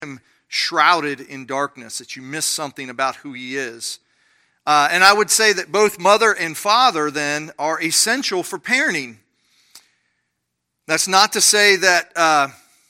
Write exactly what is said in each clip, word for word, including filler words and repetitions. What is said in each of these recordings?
him shrouded in darkness, that you miss something about who he is. Uh, and I would say that both mother and father then are essential for parenting. That's not to say that uh,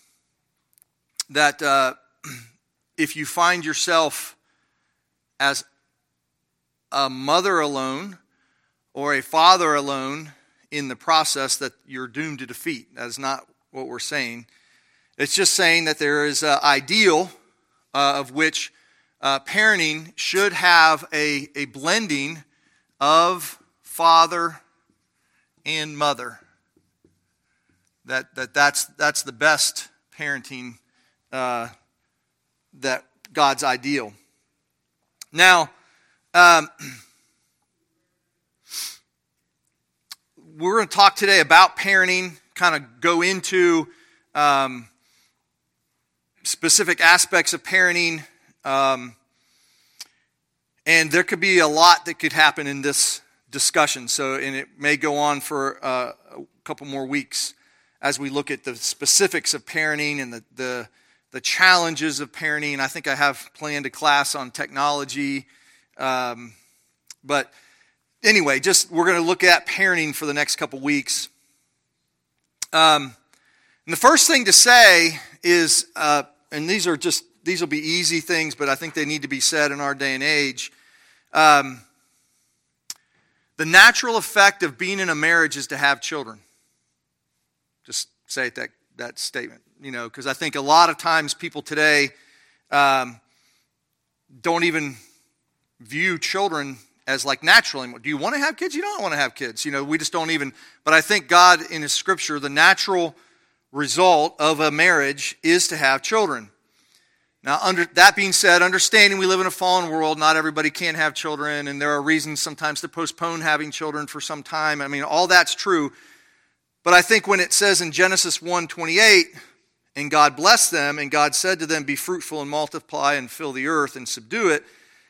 that uh, if you find yourself as a mother alone or a father alone in the process that you're doomed to defeat. That is not what we're saying. It's just saying that there is an ideal uh, of which uh, parenting should have a, a blending of father and mother. That that that's that's the best parenting uh, that God's ideal. Now, um, we're going to talk today about parenting. Kind of go into um, specific aspects of parenting, um, and there could be a lot that could happen in this discussion. So, and it may go on for uh, a couple more weeks as we look at the specifics of parenting and the, the the challenges of parenting. I think I have planned a class on technology. Um, but anyway, just we're going to look at parenting for the next couple weeks. Um, and the first thing to say is, uh, and these are just, these will be easy things, but I think they need to be said in our day and age. Um, the natural effect of being in a marriage is to have children. Just say it that, that statement, you know, because I think a lot of times people today um, don't even view children as like natural anymore. Do you want to have kids? You don't want to have kids. You know, we just don't even, but I think God in His Scripture, the natural result of a marriage is to have children. Now, under that being said, understanding we live in a fallen world, not everybody can have children, and there are reasons sometimes to postpone having children for some time. I mean, all that's true. But I think when it says in Genesis one twenty-eight, and God blessed them, and God said to them, be fruitful and multiply and fill the earth and subdue it,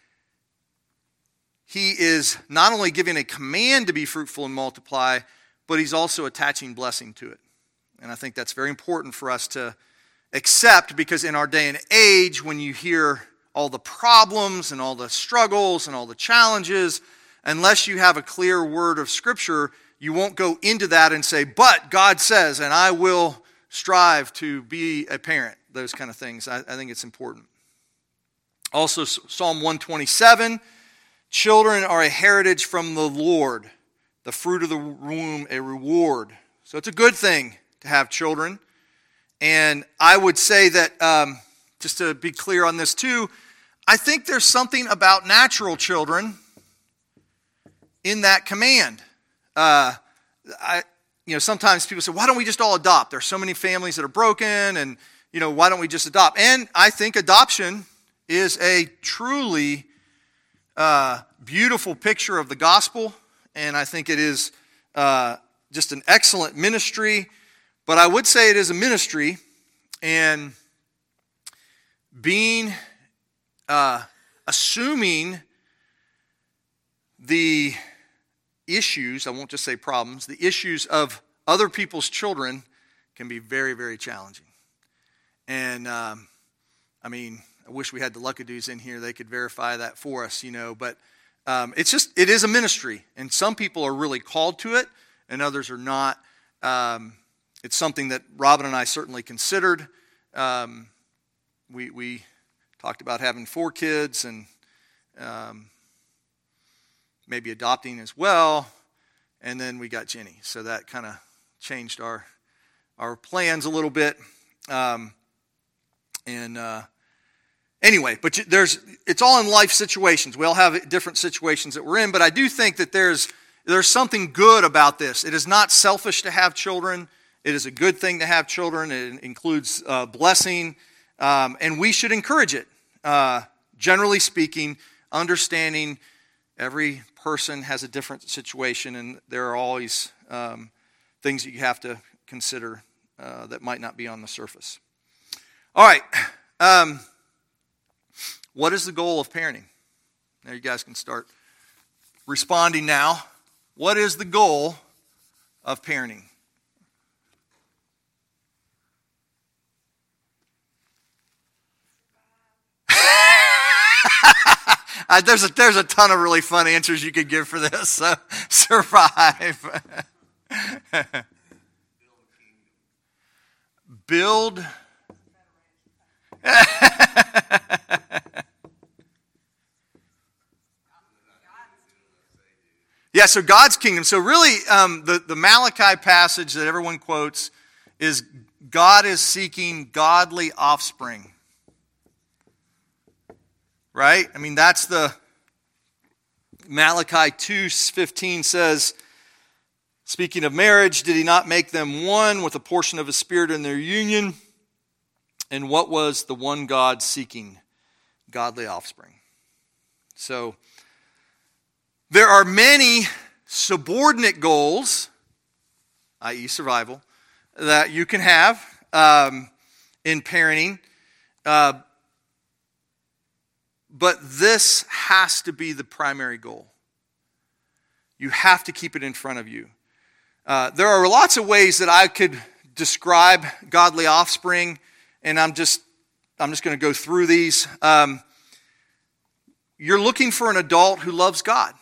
He is not only giving a command to be fruitful and multiply, but He's also attaching blessing to it. And I think that's very important for us to accept, because in our day and age, when you hear all the problems and all the struggles and all the challenges, unless you have a clear word of Scripture, you won't go into that and say, but God says, and I will strive to be a parent. Those kind of things. I, I think it's important. Also, Psalm one twenty-seven, children are a heritage from the Lord, the fruit of the womb a reward. So it's a good thing to have children. And I would say that, um, just to be clear on this too, I think there's something about natural children in that command. Uh, I, you know, sometimes people say, why don't we just all adopt? There's so many families that are broken, and, you know, why don't we just adopt? And I think adoption is a truly uh, beautiful picture of the gospel, and I think it is uh, just an excellent ministry. But I would say it is a ministry, and being, uh, assuming the issues, I won't just say problems, the issues of other people's children can be very, very challenging. And, um, I mean, I wish we had the Luckadoos in here. They could verify that for us, you know. But um, it's just, it is a ministry. And some people are really called to it, and others are not. Um, it's something that Robin and I certainly considered. Um, we, we talked about having four kids and um, maybe adopting as well. And then we got Jenny. So that kind of changed our our plans a little bit. Um, and uh, anyway, but there's it's all in life situations. We all have different situations that we're in. But I do think that there's there's something good about this. It is not selfish to have children. It is a good thing to have children. It includes uh, blessing. Um, and we should encourage it. Uh, generally speaking, understanding every person has a different situation, and there are always um, things that you have to consider uh, that might not be on the surface. All right. Um, what is the goal of parenting? Now you guys can start responding now. What is the goal of parenting? uh, there's, a, there's a ton of really fun answers you could give for this. So, survive. Build. Yeah, so God's kingdom. So really, um, the, the Malachi passage that everyone quotes is God is seeking godly offspring. Right? I mean, that's the... Malachi two fifteen says, speaking of marriage, did he not make them one with a portion of his spirit in their union? And what was the one God seeking? Godly offspring. So, there are many subordinate goals, that is survival, that you can have um, in parenting. Uh, but this has to be the primary goal. You have to keep it in front of you. Uh, there are lots of ways that I could describe godly offspring, and I'm just I'm just going to go through these. Um, you're looking for an adult who loves God.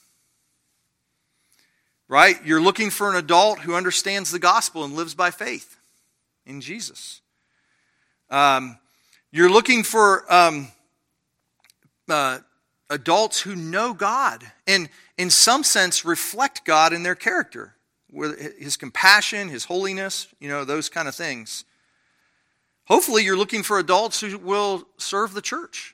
Right? You're looking for an adult who understands the gospel and lives by faith in Jesus. Um, you're looking for um, uh, adults who know God and, in some sense, reflect God in their character, with His compassion, His holiness, you know, those kind of things. Hopefully, you're looking for adults who will serve the church.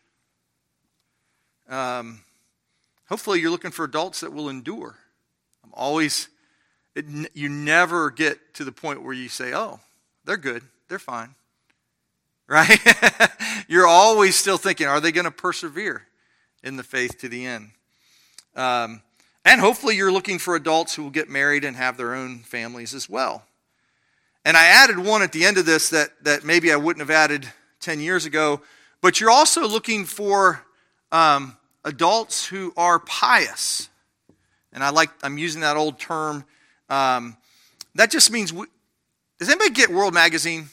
Um, hopefully, you're looking for adults that will endure. I'm always, it, you never get to the point where you say, oh, they're good, they're fine. Right? You're always still thinking, are they going to persevere in the faith to the end? Um, and hopefully you're looking for adults who will get married and have their own families as well. And I added one at the end of this that, that maybe I wouldn't have added ten years ago, but you're also looking for um, adults who are pious. And I like, I'm using that old term. Um, that just means, we, does anybody get World Magazine?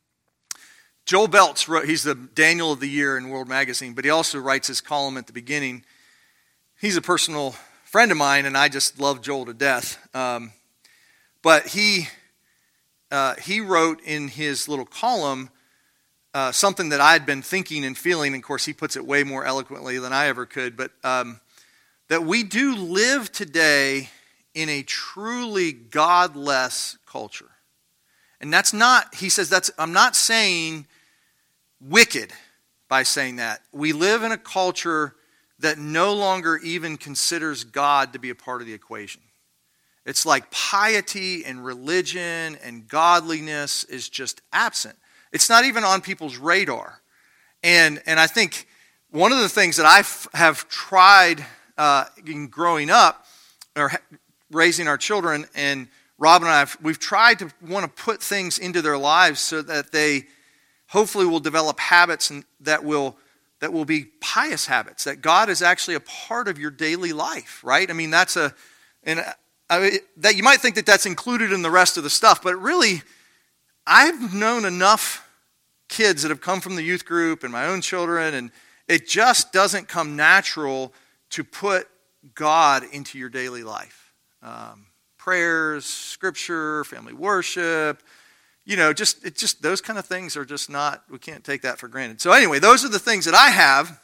Joel Belts wrote, he's the Daniel of the Year in World Magazine, but he also writes his column at the beginning. He's a personal friend of mine, and I just love Joel to death. Um, but he uh, he wrote in his little column uh, something that I had been thinking and feeling. And of course, he puts it way more eloquently than I ever could. But um, that we do live today in a truly godless culture. And that's not, he says, that's, I'm not saying wicked by saying that. We live in a culture that no longer even considers God to be a part of the equation. It's like piety and religion and godliness is just absent. It's not even on people's radar. And and I think one of the things that I have tried uh, in growing up, or raising our children, and Rob and I, have, we've tried to want to put things into their lives so that they hopefully will develop habits and that will that will be pious habits, that God is actually a part of your daily life, right? I mean, that's a, and I, that you might think that that's included in the rest of the stuff, but really, I've known enough kids that have come from the youth group and my own children, and it just doesn't come natural to put God into your daily life. Um, prayers, scripture, family worship, you know, just it just those kind of things are just not, we can't take that for granted. So anyway, those are the things that I have.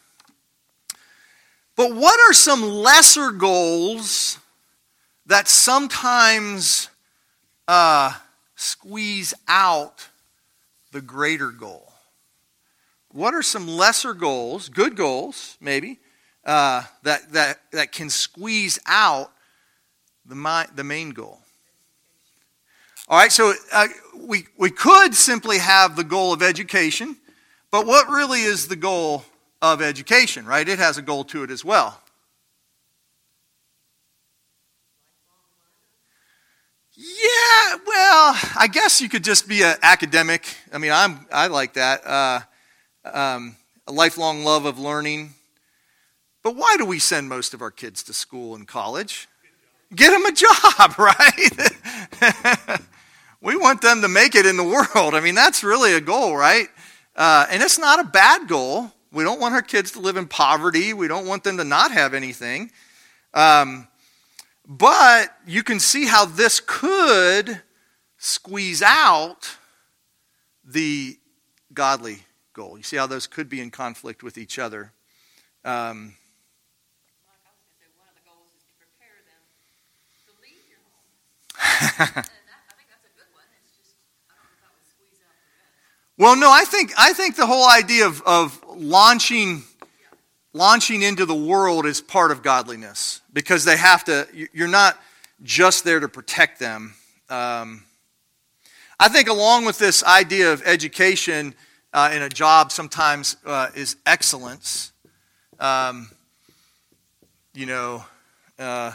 But what are some lesser goals that sometimes uh, squeeze out the greater goal? What are some lesser goals, good goals maybe, uh, that that that can squeeze out the my, the main goal? All right, so uh, we we could simply have the goal of education, but what really is the goal of education, right? It has a goal to it as well. Yeah, well, I guess you could just be an academic. I mean, I'm I like that. Uh, um, a lifelong love of learning. But why do we send most of our kids to school and college? Get them a job, right? We want them to make it in the world. I mean, that's really a goal, right? Uh, and it's not a bad goal. We don't want our kids to live in poverty. We don't want them to not have anything. Um, but you can see how this could squeeze out the godly goal. You see how those could be in conflict with each other. Um, One of the goals is to prepare them to leave your home. And that, I think that's a good one. It's just, I don't know if that would squeeze out the rest. well, no, I think I think the whole idea of, of launching launching into the world is part of godliness, because they have to. You're not just there to protect them. Um, I think along with this idea of education uh, in a job sometimes uh, is excellence. Um, you know, uh,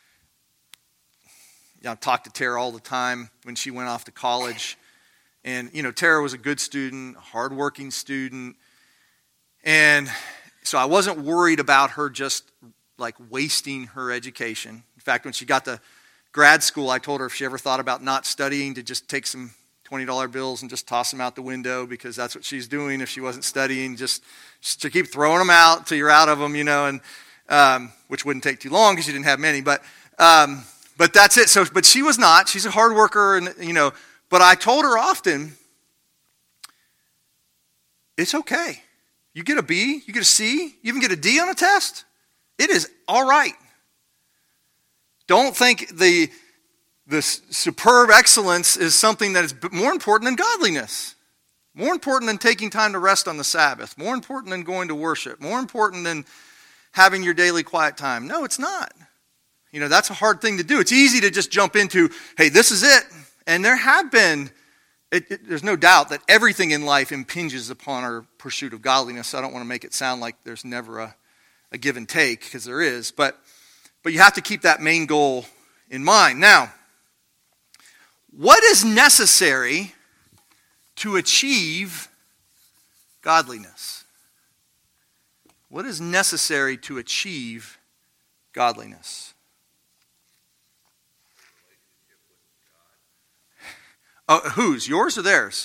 I talk to Tara all the time when she went off to college. And, you know, Tara was a good student, a hardworking student. And so I wasn't worried about her just, like, wasting her education. In fact, when she got to grad school, I told her if she ever thought about not studying, to just take some twenty dollar bills and just toss them out the window, because that's what she's doing if she wasn't studying, just, just to keep throwing them out until you're out of them, you know, and um, which wouldn't take too long because she didn't have many. But um, but that's it. So, but she was not. She's a hard worker, and, you know, but I told her often, it's okay. You get a B, you get a C, you even get a D on a test. It is all right. Don't think the the superb excellence is something that is more important than godliness, more important than taking time to rest on the Sabbath, more important than going to worship, more important than having your daily quiet time. No, it's not. You know, that's a hard thing to do. It's easy to just jump into, hey, this is it. And there have been, it, it, there's no doubt that everything in life impinges upon our pursuit of godliness. So I don't want to make it sound like there's never a, a give and take, because there is. But, but you have to keep that main goal in mind. Now, what is necessary to achieve godliness? What is necessary to achieve godliness? Uh, whose? Yours or theirs?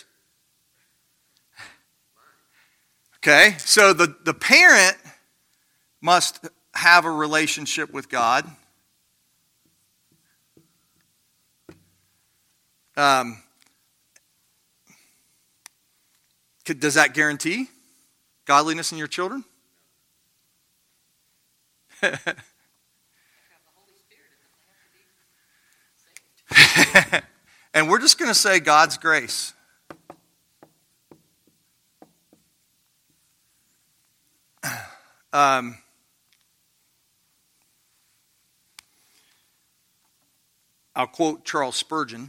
Okay, so the, the parent must have a relationship with God. Um, could, does that guarantee godliness in your children? And we're just going to say God's grace. Um, I'll quote Charles Spurgeon.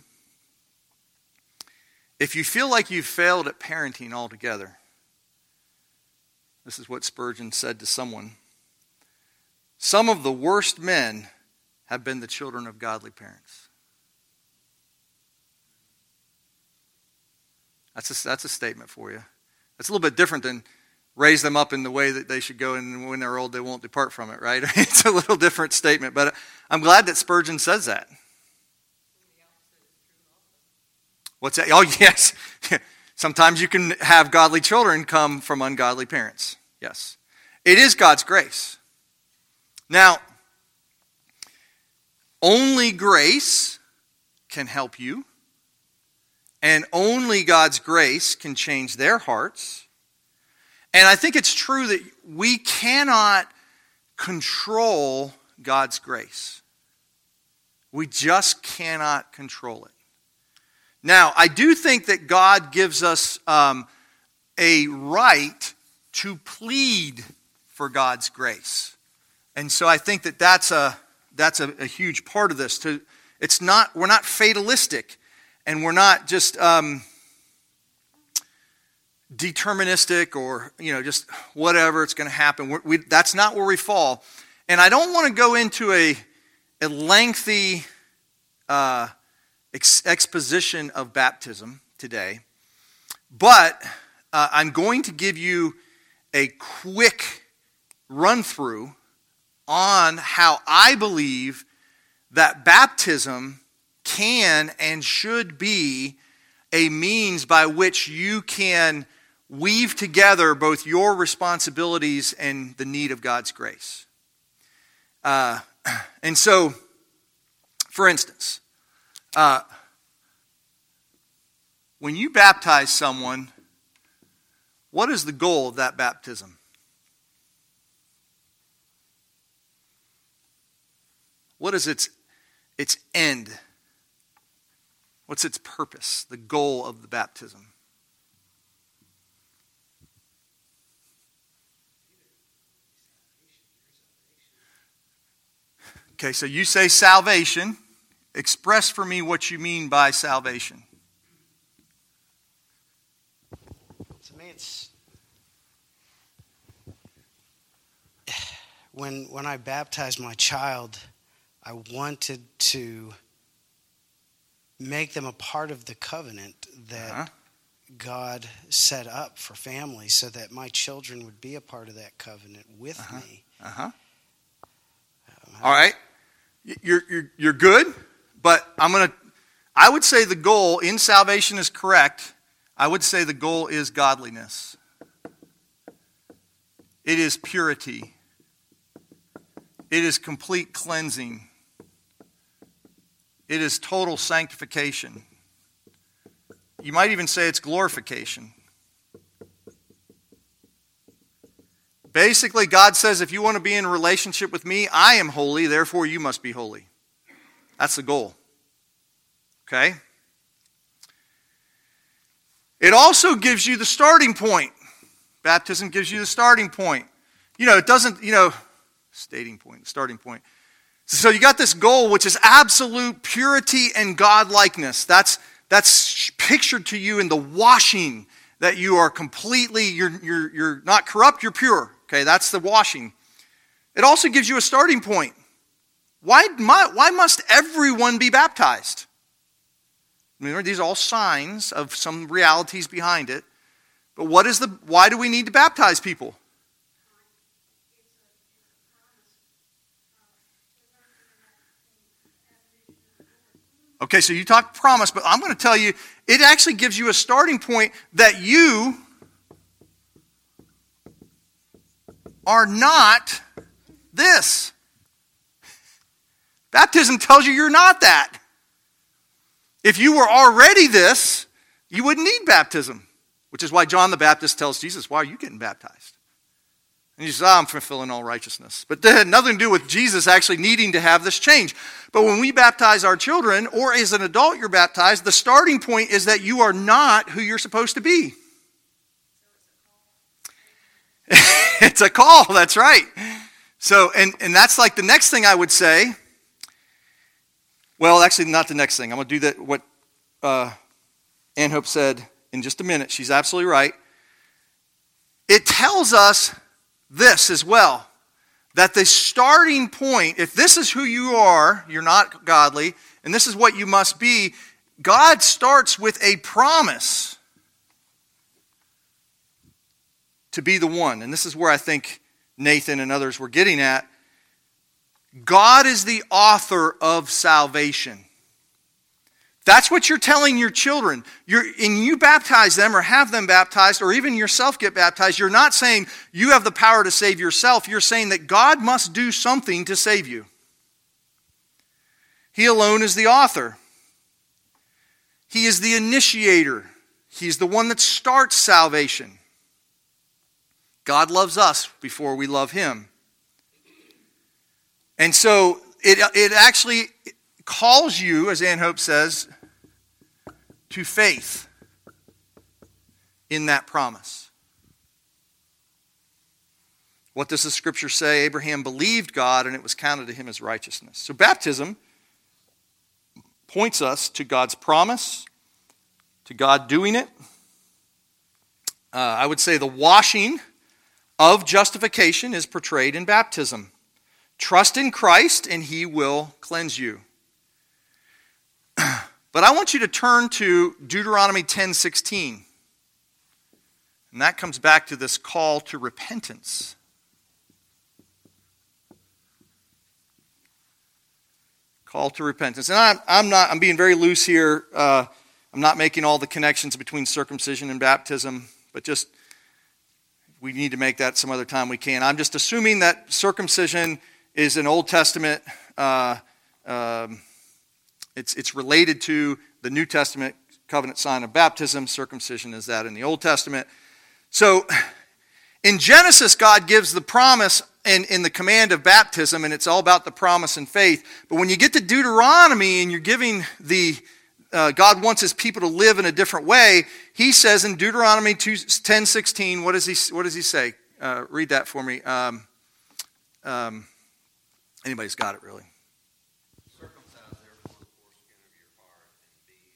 If you feel like you've failed at parenting altogether, this is what Spurgeon said to someone. Some of the worst men have been the children of godly parents. That's a, that's a statement for you. That's a little bit different than raise them up in the way that they should go, and when they're old, they won't depart from it, right? It's a little different statement, but I'm glad that Spurgeon says that. What's that? Oh, yes. Sometimes you can have godly children come from ungodly parents. Yes. It is God's grace. Now, only grace can help you, and only God's grace can change their hearts. And I think it's true that we cannot control God's grace. We just cannot control it. Now, I do think that God gives us um, a right to plead for God's grace. And so I think that that's a that's a, a huge part of this. To it's not we're not fatalistic, and we're not just um, deterministic, or you know just whatever, it's going to happen. We're, we, that's not where we fall. And I don't want to go into a a lengthy uh, ex- exposition of baptism today, but uh, I'm going to give you a quick run through on how I believe that baptism can and should be a means by which you can weave together both your responsibilities and the need of God's grace. Uh, and so, for instance, uh, when you baptize someone, what is the goal of that baptism? What is its, its end? What's its purpose, the goal of the baptism? Okay, so you say salvation. Express for me what you mean by salvation. To me, it's when when I baptized my child, I wanted to make them a part of the covenant that uh-huh. God set up for families, so that my children would be a part of that covenant with uh-huh. me. Uh-huh. Um, All right, you're you're you're good, but I'm gonna. I would say the goal in salvation is correct. I would say the goal is godliness. It is purity. It is complete cleansing. It is total sanctification. You might even say it's glorification. Basically, God says, if you want to be in a relationship with me, I am holy, therefore you must be holy. That's the goal. Okay? It also gives you the starting point. Baptism gives you the starting point. You know, it doesn't, you know, stating point, starting point. So you got this goal, which is absolute purity and godlikeness. That's that's pictured to you in the washing, that you are completely, you're you're you're not corrupt, you're pure. Okay, that's the washing. It also gives you a starting point. Why why must everyone be baptized? I mean, these are all signs of some realities behind it. But what is the why do we need to baptize people? Okay, so you talk promise, but I'm going to tell you, it actually gives you a starting point that you are not this. Baptism tells you you're not that. If you were already this, you wouldn't need baptism, which is why John the Baptist tells Jesus, why are you getting baptized? And he says, oh, I'm fulfilling all righteousness. But that had nothing to do with Jesus actually needing to have this change. But when we baptize our children, or as an adult you're baptized, the starting point is that you are not who you're supposed to be. It's a call, that's right. So, and, and that's like the next thing I would say. Well, actually not the next thing. I'm going to do that. What uh, Ann Hope said in just a minute. She's absolutely right. It tells us this as well, that the starting point, if this is who you are, you're not godly, and this is what you must be, God starts with a promise to be the one. And this is where I think Nathan and others were getting at. God is the author of salvation. That's what you're telling your children. You're, and you baptize them or have them baptized or even yourself get baptized. You're not saying you have the power to save yourself. You're saying that God must do something to save you. He alone is the author. He is the initiator. He's the one that starts salvation. God loves us before we love Him. And so it, it actually calls you, as Ann Hope says, to faith in that promise. What does the scripture say? Abraham believed God and it was counted to him as righteousness. So baptism points us to God's promise, to God doing it. Uh, I would say the washing of justification is portrayed in baptism. Trust in Christ and He will cleanse you. But I want you to turn to Deuteronomy ten sixteen. And that comes back to this call to repentance. Call to repentance. And I'm, I'm not, I'm being very loose here. Uh, I'm not making all the connections between circumcision and baptism. But just we need to make that some other time, we can. I'm just assuming that circumcision is an Old Testament, uh, um, it's, it's related to the New Testament covenant sign of baptism. Circumcision is that in the Old Testament. So in Genesis, God gives the promise in, in the command of baptism, and it's all about the promise and faith. But when you get to Deuteronomy and you're giving the, uh, God wants his people to live in a different way, he says in Deuteronomy ten sixteen, what does he, what does he say? Uh, read that for me. Um, um, anybody's got it, really. Circumcise therefore the foreskin of your heart and be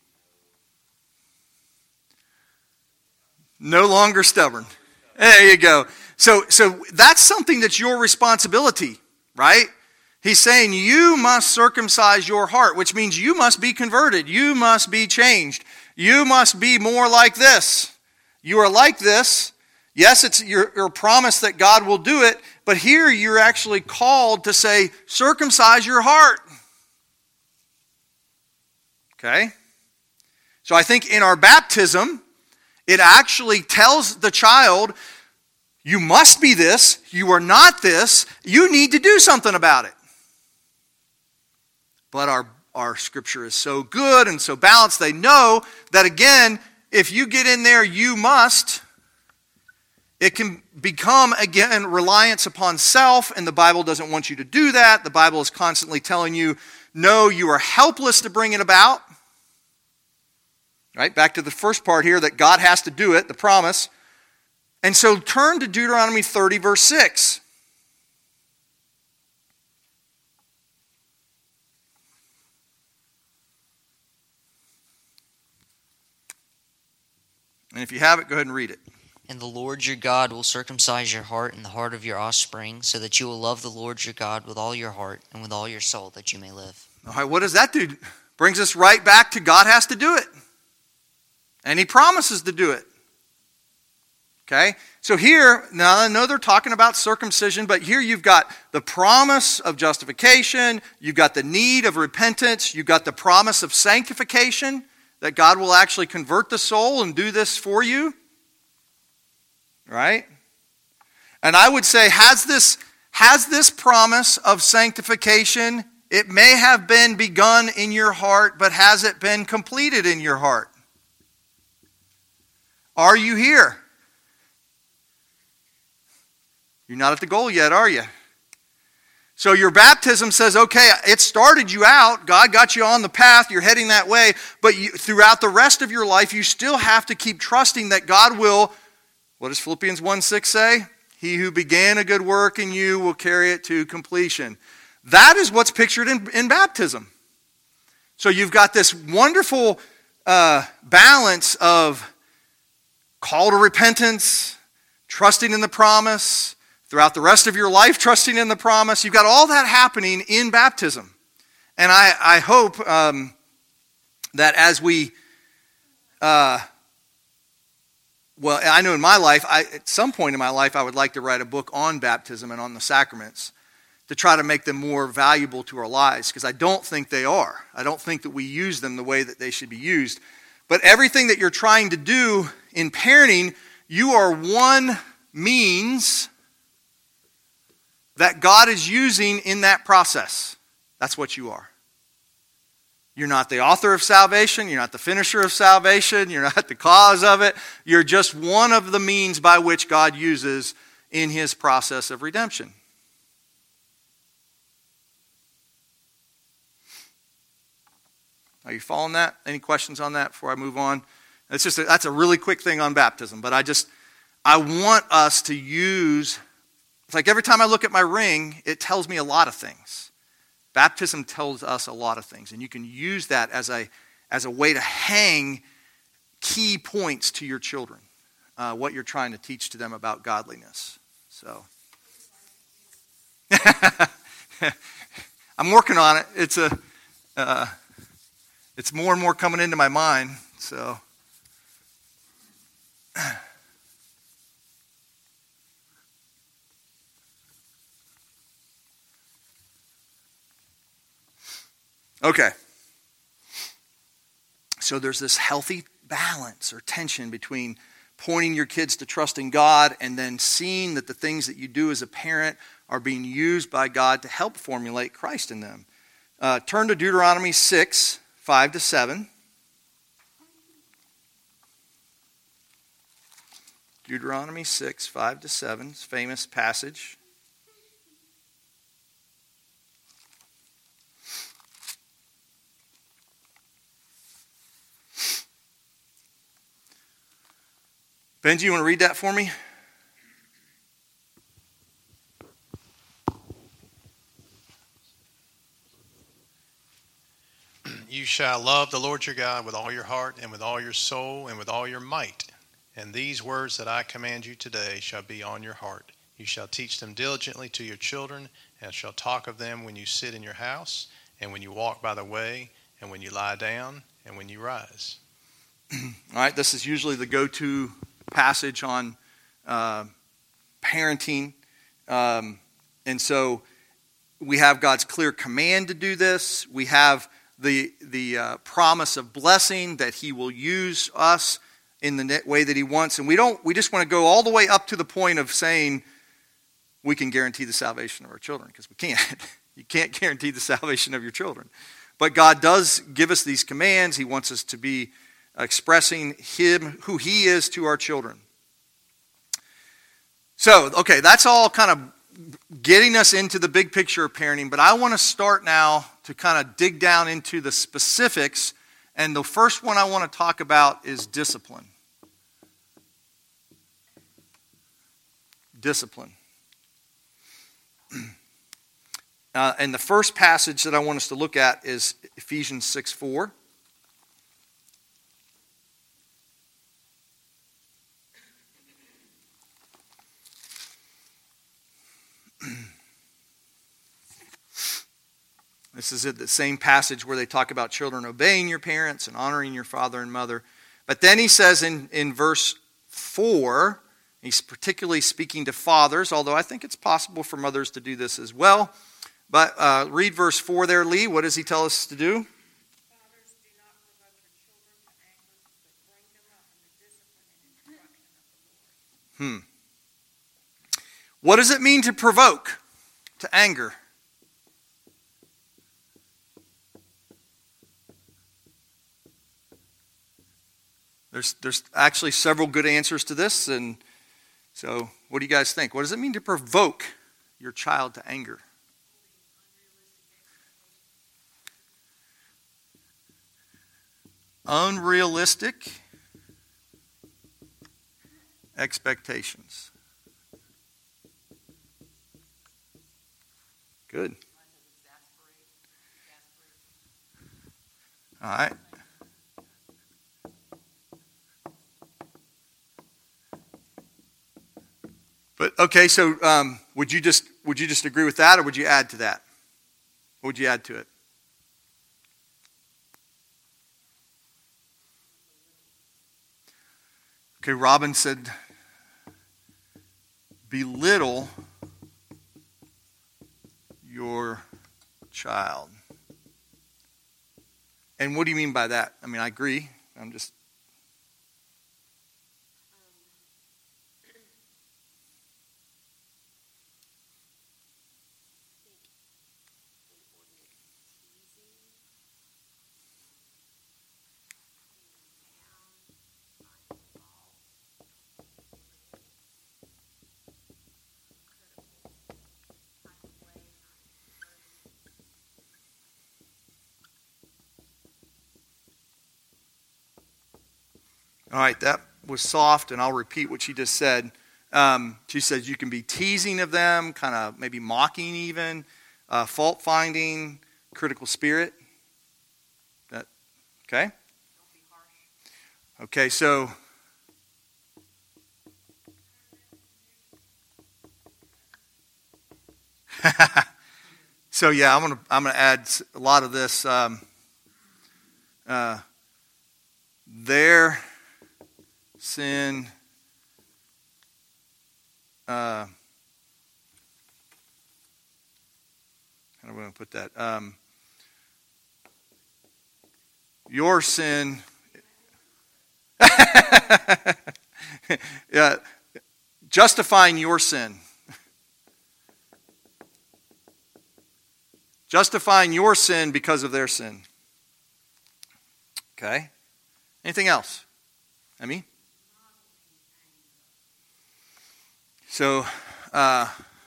no... No longer stubborn. There you go. So, so that's something that's your responsibility, right? He's saying you must circumcise your heart, which means you must be converted. You must be changed. You must be more like this. You are like this. Yes, it's your, your promise that God will do it, but here you're actually called to say, circumcise your heart. Okay? So I think in our baptism, it actually tells the child, you must be this, you are not this, you need to do something about it. But our, our scripture is so good and so balanced, they know that again, if you get in there, you must, it can become, again, reliance upon self, and the Bible doesn't want you to do that. The Bible is constantly telling you, no, you are helpless to bring it about. Right, back to the first part here, that God has to do it, the promise. And so turn to Deuteronomy thirty, verse six. And if you have it, go ahead and read it. And the Lord your God will circumcise your heart and the heart of your offspring, so that you will love the Lord your God with all your heart and with all your soul, that you may live. All right, what does that do? Brings us right back to God has to do it. And he promises to do it. Okay? So here, now I know they're talking about circumcision, but here you've got the promise of justification, you've got the need of repentance, you've got the promise of sanctification, that God will actually convert the soul and do this for you. Right? And I would say, has this, has this promise of sanctification, it may have been begun in your heart, but has it been completed in your heart? Are you here? You're not at the goal yet, are you? So your baptism says, okay, it started you out. God got you on the path. You're heading that way. But you, throughout the rest of your life, you still have to keep trusting that God will, what does Philippians one six say? He who began a good work in you will carry it to completion. That is what's pictured in, in baptism. So you've got this wonderful uh, balance of call to repentance, trusting in the promise, throughout the rest of your life, trusting in the promise. You've got all that happening in baptism. And I, I hope um, that as we, uh, well, I know in my life, I, at some point in my life, I would like to write a book on baptism and on the sacraments to try to make them more valuable to our lives, because I don't think they are. I don't think that we use them the way that they should be used. But everything that you're trying to do in parenting, you are one means that God is using in that process. That's what you are. You're not the author of salvation. You're not the finisher of salvation. You're not the cause of it. You're just one of the means by which God uses in his process of redemption. Are you following that? Any questions on that before I move on? It's just a, that's a really quick thing on baptism, but I just I want us to use. It's like every time I look at my ring, it tells me a lot of things. Baptism tells us a lot of things, and you can use that as a as a way to hang key points to your children, uh, what you're trying to teach to them about godliness. So, I'm working on it. It's a uh, it's more and more coming into my mind. So. Okay. So there's this healthy balance or tension between pointing your kids to trusting God, and then seeing that the things that you do as a parent are being used by God to help formulate Christ in them. Uh, turn to Deuteronomy six, five to seven. Deuteronomy six, five to seven, it's a famous passage. Benji, you want to read that for me? You shall love the Lord your God with all your heart and with all your soul and with all your might. And these words that I command you today shall be on your heart. You shall teach them diligently to your children, and shall talk of them when you sit in your house, and when you walk by the way, and when you lie down, and when you rise. All right, this is usually the go-to passage on uh, parenting. Um, and so we have God's clear command to do this. We have the, the uh, promise of blessing that he will use us in the way that he wants. And we don't. We just want to go all the way up to the point of saying we can guarantee the salvation of our children, because we can't. You can't guarantee the salvation of your children. But God does give us these commands. He wants us to be expressing him, who he is, to our children. So, okay, that's all kind of getting us into the big picture of parenting. But I want to start now to kind of dig down into the specifics. And the first one I want to talk about is discipline. Discipline. Uh, and the first passage that I want us to look at is Ephesians six four. This is it, the same passage where they talk about children obeying your parents and honoring your father and mother. But then he says in, in verse four, he's particularly speaking to fathers, although I think it's possible for mothers to do this as well. But uh, read verse four there, Lee. What does he tell us to do? Fathers, do not provoke your children to anger, but bring them up in the discipline and instruction of the Lord. Hmm. What does it mean to provoke to anger? There's there's actually several good answers to this, and so what do you guys think? What does it mean to provoke your child to anger? Unrealistic expectations. Good. All right. But okay, so um, would you just would you just agree with that, or would you add to that? What would you add to it? Okay, Robin said, belittle your child. And what do you mean by that? I mean, I agree. I'm just... All right, that was soft, and I'll repeat what she just said. Um, she says you can be teasing of them, kind of maybe mocking even, uh, fault finding, critical spirit. That okay? Don't be harsh. Okay, so so yeah, I'm gonna I'm gonna add a lot of this. Um, uh, their sin. Uh, how do I want to put that? Um, your sin. yeah, justifying your sin. Justifying your sin because of their sin. Okay. Anything else? Emmy? So, uh,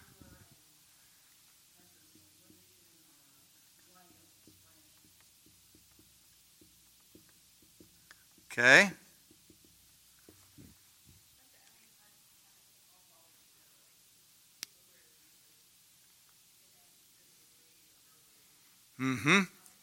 okay. Mm-hmm.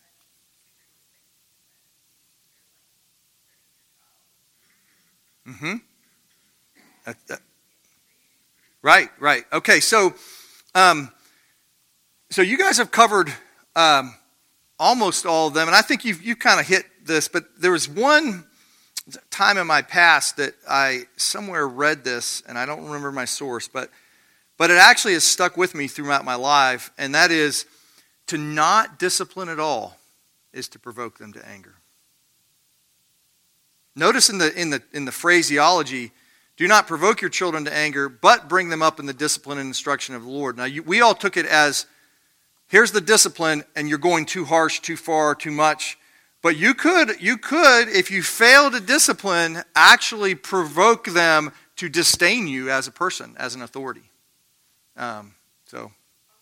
Mm-hmm. Uh, uh, right, right. Okay, so um, so you guys have covered um, almost all of them, and I think you've you kind of hit this, but there was one time in my past that I somewhere read this, and I don't remember my source, but but it actually has stuck with me throughout my life, and that is to not discipline at all is to provoke them to anger. Notice in the in the in the phraseology, do not provoke your children to anger, but bring them up in the discipline and instruction of the Lord. Now, you, we all took it as, here's the discipline, and you're going too harsh, too far, too much. But you could, you could, if you fail to discipline, actually provoke them to disdain you as a person, as an authority. Um, so.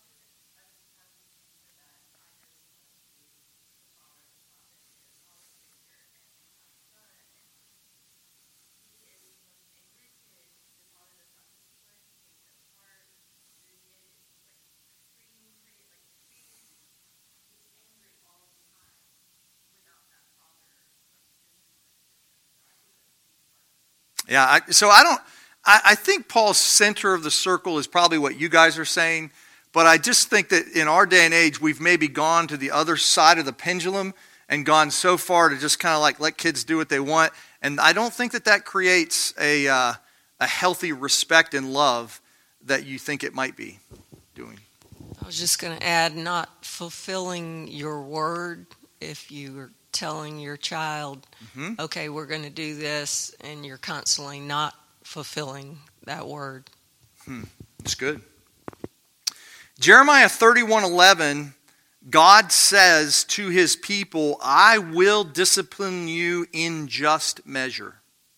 Yeah, I, so I don't, I, I think Paul's center of the circle is probably what you guys are saying, but I just think that in our day and age, we've maybe gone to the other side of the pendulum and gone so far to just kind of like let kids do what they want, and I don't think that that creates a, uh, a healthy respect and love that you think it might be doing. I was just going to add, not fulfilling your word if you are telling your child, mm-hmm. okay, we're going to do this, and you're constantly not fulfilling that word. Hmm. That's good. Jeremiah thirty-one eleven, God says to his people, I will discipline you in just measure.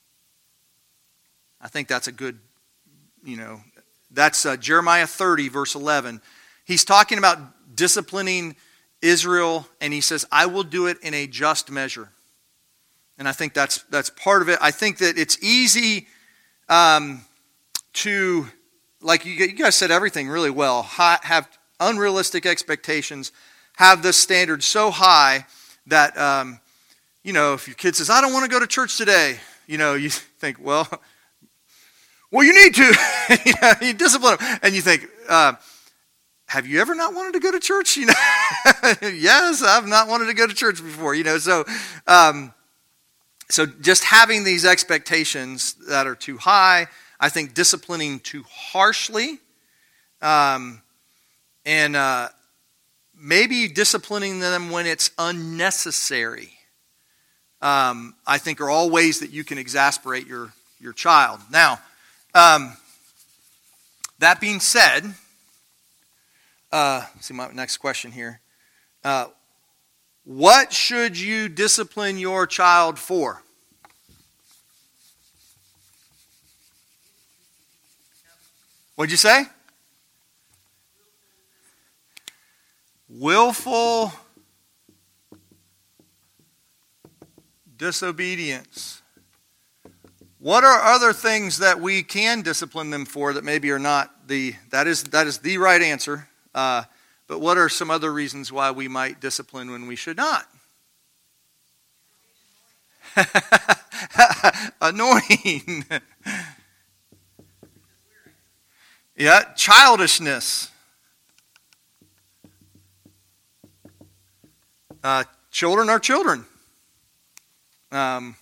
I think that's a good, you know, that's uh, Jeremiah thirty, verse eleven. He's talking about disciplining Israel, and he says, I will do it in a just measure. And I think that's that's part of it. I think that it's easy um, to, like you, you guys said everything really well, have unrealistic expectations, have this standard so high that, um, you know, if your kid says, I don't want to go to church today, you know, you think, well, well, you need to. you know, you discipline them. And you think, uh, have you ever not wanted to go to church? You know, yes, I've not wanted to go to church before. You know, so um, so just having these expectations that are too high, I think disciplining too harshly, um, and uh, maybe disciplining them when it's unnecessary, um, I think are all ways that you can exasperate your your child. Now, um, that being said. Uh, see my next question here. Uh, what should you discipline your child for? What'd you say? Willful disobedience. What are other things that we can discipline them for that maybe are not the, that is, that is the right answer. Uh, but what are some other reasons why we might discipline when we should not? Annoying. Yeah, childishness. Uh, children are children. Um,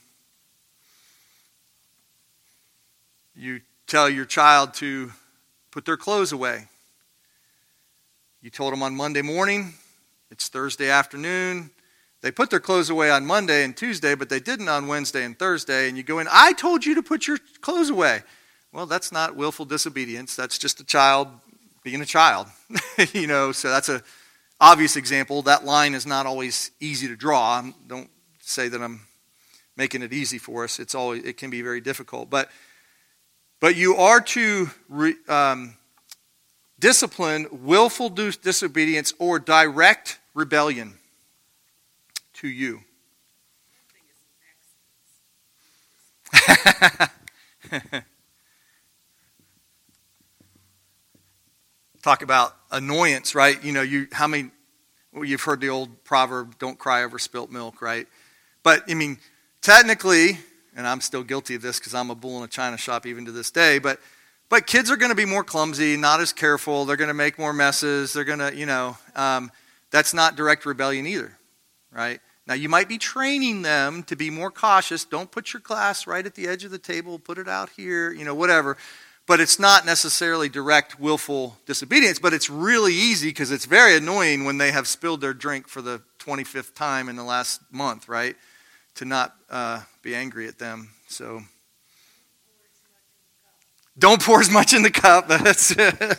you tell your child to put their clothes away. You told them on Monday morning, it's Thursday afternoon, they put their clothes away on Monday and Tuesday, but they didn't on Wednesday and Thursday, and you go in, I told you to put your clothes away. Well, that's not willful disobedience. That's just a child being a child. You know, so that's a obvious example. That line is not always easy to draw. Don't say that I'm making it easy for us. It's always, it can be very difficult. But but you are to re, um, discipline willful disobedience or direct rebellion to you. Talk about annoyance, right? You know, you how many well, you've heard the old proverb, don't cry over spilt milk, right? But I mean, technically, and I'm still guilty of this because I'm a bull in a china shop even to this day, but but kids are going to be more clumsy, not as careful. They're going to make more messes. They're going to, you know, um, that's not direct rebellion either, right? Now, you might be training them to be more cautious. Don't put your glass right at the edge of the table. Put it out here, you know, whatever. But it's not necessarily direct willful disobedience, but it's really easy because it's very annoying when they have spilled their drink for the twenty-fifth time in the last month, right? To not uh, be angry at them. So don't pour as much in the cup. That's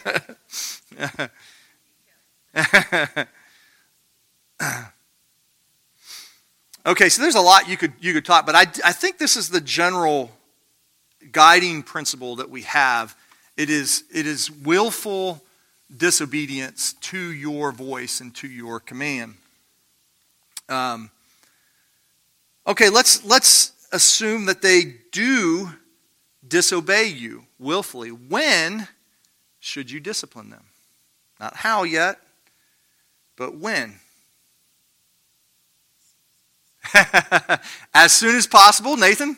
okay, so there's a lot you could you could talk, but I, I think this is the general guiding principle that we have. It is it is willful disobedience to your voice and to your command. Um, okay, let's let's assume that they do disobey you willfully. When should you discipline them? Not how yet, but when. As soon as possible, Nathan?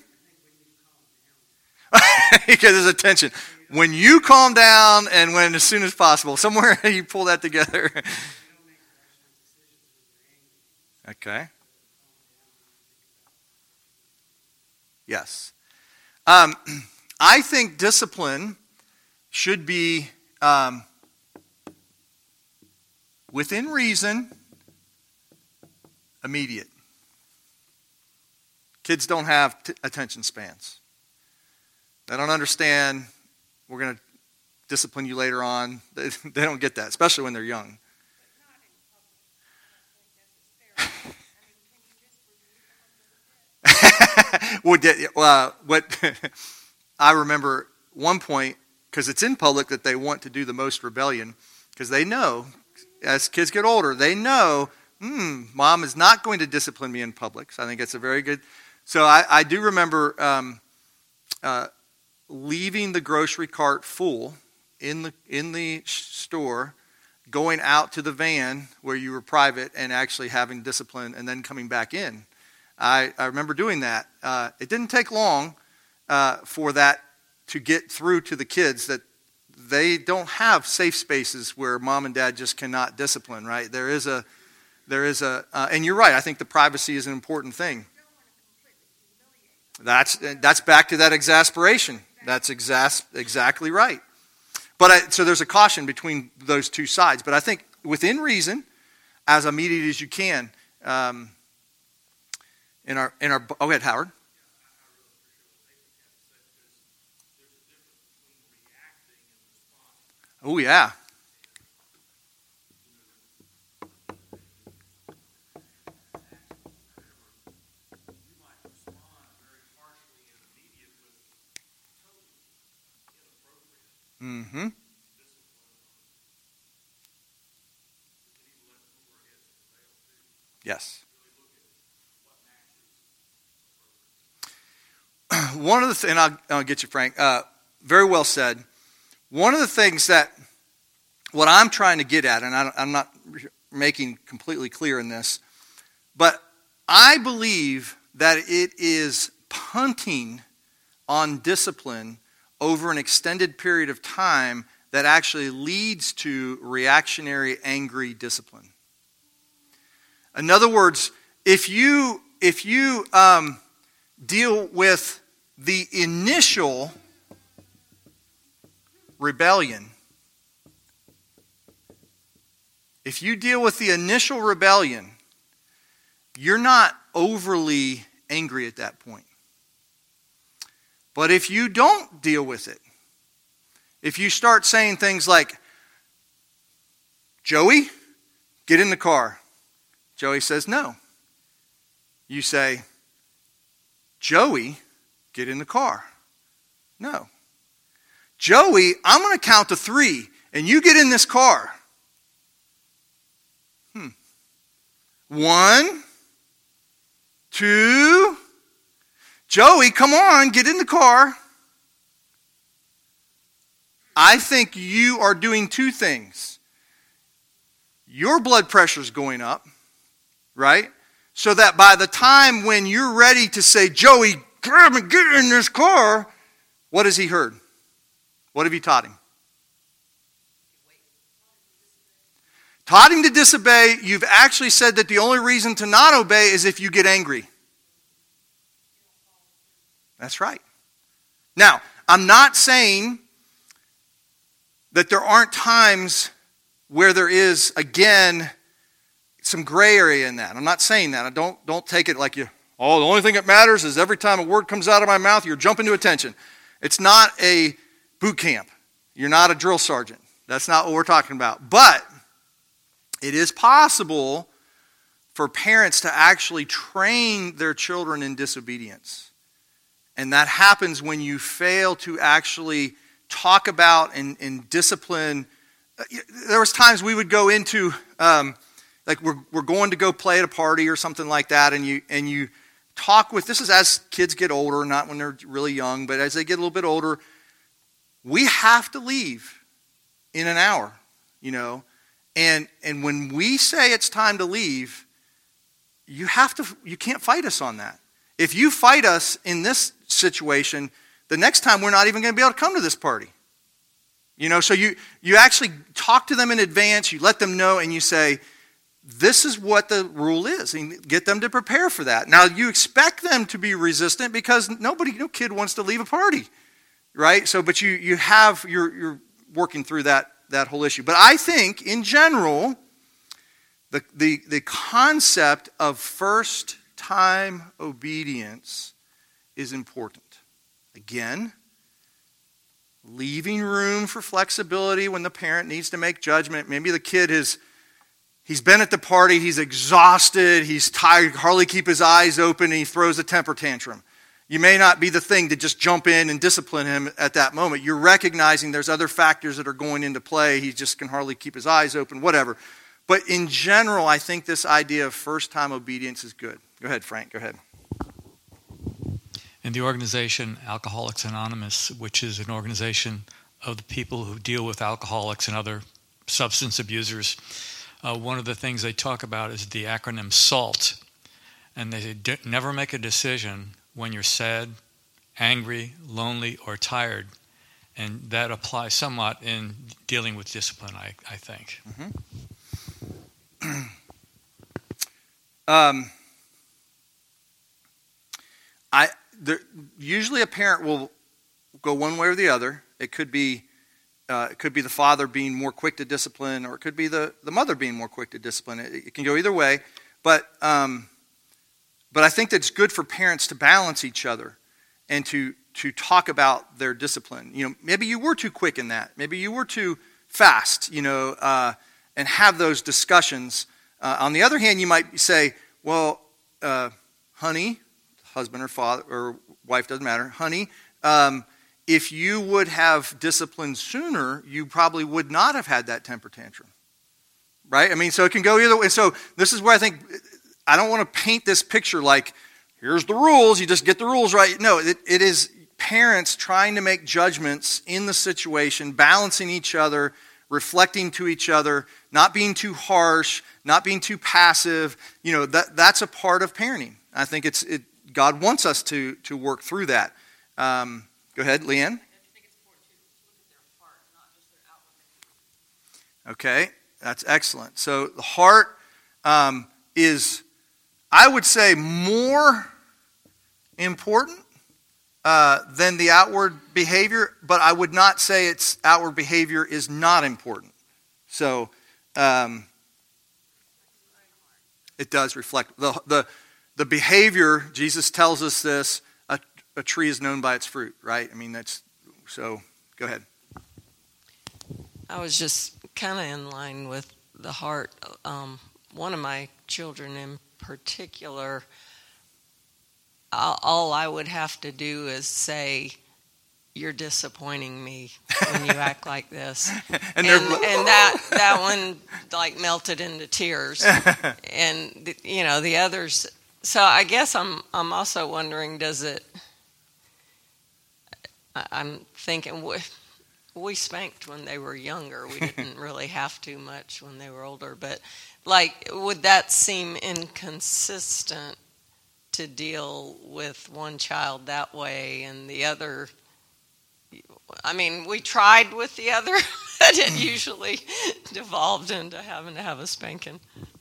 Because there's a tension. When you calm down and when as soon as possible. Somewhere you pull that together. Okay. Yes. Um, I think discipline should be um, within reason, immediate. Kids don't have t- attention spans. They don't understand, we're going to discipline you later on. They, they don't get that, especially when they're young. What, uh, what I remember one point, because it's in public that they want to do the most rebellion, because they know, as kids get older, they know, hmm, mom is not going to discipline me in public. So I think it's a very good. So I, I do remember um, uh, leaving the grocery cart full in the in the store, going out to the van where you were private and actually having discipline, and then coming back in. I, I remember doing that. Uh, it didn't take long uh, for that to get through to the kids that they don't have safe spaces where mom and dad just cannot discipline. Right? There is a, there is a, uh, and you're right. I think the privacy is an important thing. That's that's back to that exasperation. That's exas- exactly right. But I, so there's a caution between those two sides. But I think within reason, as immediate as you can. Um, In our, in our, oh, go ahead, Howard. Oh, yeah. Mm-hmm. Yes. One of the things, and I'll, I'll get you, Frank, uh, very well said. One of the things that, what I'm trying to get at, and I, I'm not making completely clear in this, but I believe that it is punting on discipline over an extended period of time that actually leads to reactionary, angry discipline. In other words, if you, if you um, deal with the initial rebellion, if you deal with the initial rebellion you're not overly angry at that point. But if you don't deal with it, if you start saying things like, Joey, get in the car. Joey says no. You say, Joey, get in the car. No. Joey, I'm going to count to three, and you get in this car. Hmm. One, two. Joey, come on, get in the car. I think you are doing two things. Your blood pressure is going up, right? So that by the time when you're ready to say, Joey, grab and get in this car, what has he heard? What have you taught him? Taught him to disobey. You've actually said that the only reason to not obey is if you get angry. That's right. Now, I'm not saying that there aren't times where there is, again, some gray area in that. I'm not saying that. I don't, don't take it like you, oh, the only thing that matters is every time a word comes out of my mouth, you're jumping to attention. It's not a boot camp. You're not a drill sergeant. That's not what we're talking about. But it is possible for parents to actually train their children in disobedience. And that happens when you fail to actually talk about and, and discipline. There was times we would go into, um, like we're we're going to go play at a party or something like that, and you and you talk with, this is as kids get older, not when they're really young, but as they get a little bit older, we have to leave in an hour, you know. And and when we say it's time to leave, you have to you can't fight us on that. If you fight us in this situation, the next time we're not even going to be able to come to this party. You know, so you, you actually talk to them in advance, you let them know, and you say, this is what the rule is, and get them to prepare for that. Now, you expect them to be resistant because nobody, no kid wants to leave a party, right? So, but you you have, you're, you're working through that, that whole issue. But I think, in general, the, the, the concept of first-time obedience is important. Again, leaving room for flexibility when the parent needs to make judgment. Maybe the kid is, he's been at the party, he's exhausted, he's tired, hardly keep his eyes open, and he throws a temper tantrum. You may not be the thing to just jump in and discipline him at that moment. You're recognizing there's other factors that are going into play. He just can hardly keep his eyes open, whatever. But in general, I think this idea of first-time obedience is good. Go ahead, Frank, go ahead. In the organization Alcoholics Anonymous, which is an organization of the people who deal with alcoholics and other substance abusers, uh, one of the things they talk about is the acronym SALT. And they say, never make a decision when you're sad, angry, lonely, or tired. And that applies somewhat in dealing with discipline, I, I think. Mm-hmm. um, I... There, usually a parent will go one way or the other. It could be uh, it could be the father being more quick to discipline, or it could be the, the mother being more quick to discipline. It, it can go either way. But um, but I think that it's good for parents to balance each other and to to talk about their discipline. You know, maybe you were too quick in that. Maybe you were too fast. You know, uh, and have those discussions. Uh, on the other hand, you might say, "Well, uh, honey." Husband or father or wife, doesn't matter. Honey, um, if you would have disciplined sooner, you probably would not have had that temper tantrum. Right? I mean, so it can go either way. So this is where I think, I don't want to paint this picture like, here's the rules, you just get the rules right. No, it, it is parents trying to make judgments in the situation, balancing each other, reflecting to each other, not being too harsh, not being too passive. You know, that that's a part of parenting. I think it's it. God wants us to to work through that. Um, go ahead, Leanne. Okay, that's excellent. So the heart um, is, I would say, more important uh, than the outward behavior, but I would not say its outward behavior is not important. So um, It does reflect the the the behavior. Jesus tells us this: a, a tree is known by its fruit, right? I mean, that's so. Go ahead. I was just kind of in line with the heart. Um, one of my children in particular, all, all I would have to do is say, "You're disappointing me when you act like this," and, and, and that that one like melted into tears. And the, you know the others. So I guess I'm I'm also wondering, does it? I, I'm thinking. We spanked when they were younger. We didn't really have to much when they were older. But, like, would that seem inconsistent to deal with one child that way and the other? I mean, we tried with the other, but it usually devolved into having to have a spanking.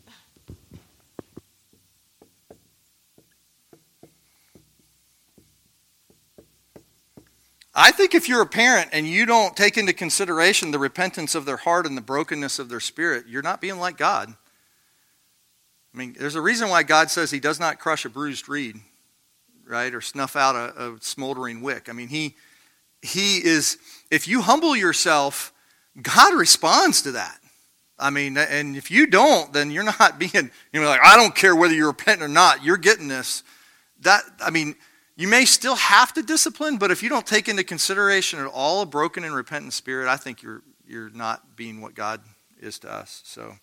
I think if you're a parent and you don't take into consideration the repentance of their heart and the brokenness of their spirit, you're not being like God. I mean, there's a reason why God says he does not crush a bruised reed, right? Or snuff out a, a smoldering wick. I mean, he he is, if you humble yourself, God responds to that. I mean, and if you don't, then you're not being, you know, like, I don't care whether you're repentant or not, you're getting this. That, I mean, you may still have to discipline, but if you don't take into consideration at all a broken and repentant spirit, I think you're you're not being what God is to us. So,